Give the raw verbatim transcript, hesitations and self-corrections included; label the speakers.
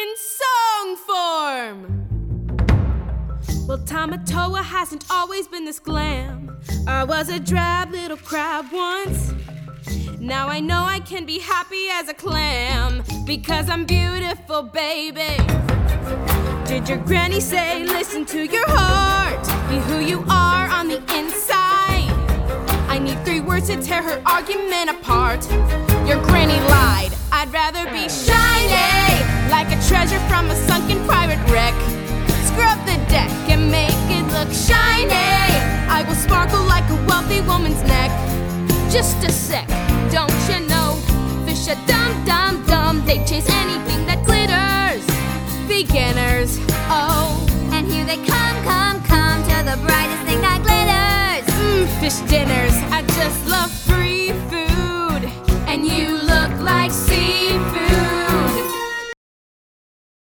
Speaker 1: in song form. Well, Tamatoa hasn't always been this glam. I was a drab little crab once. Now I know I can be happy as a clam, because I'm beautiful, baby. Did your granny say, listen to your heart, be who you are on the inside? I need three words to tear her argument apart. Your granny lied. I'd rather be shiny, like a treasure from a sunken pirate wreck. Scrub the deck and make it look shiny. I will sparkle like a wealthy woman's neck. Just a sec, don't you know? Fish are dumb, dumb, dumb. They chase anything that glitters. Beginners, oh.
Speaker 2: And here they come, come, come to the brightest thing that glitters.
Speaker 1: Mmm, fish dinners. I just love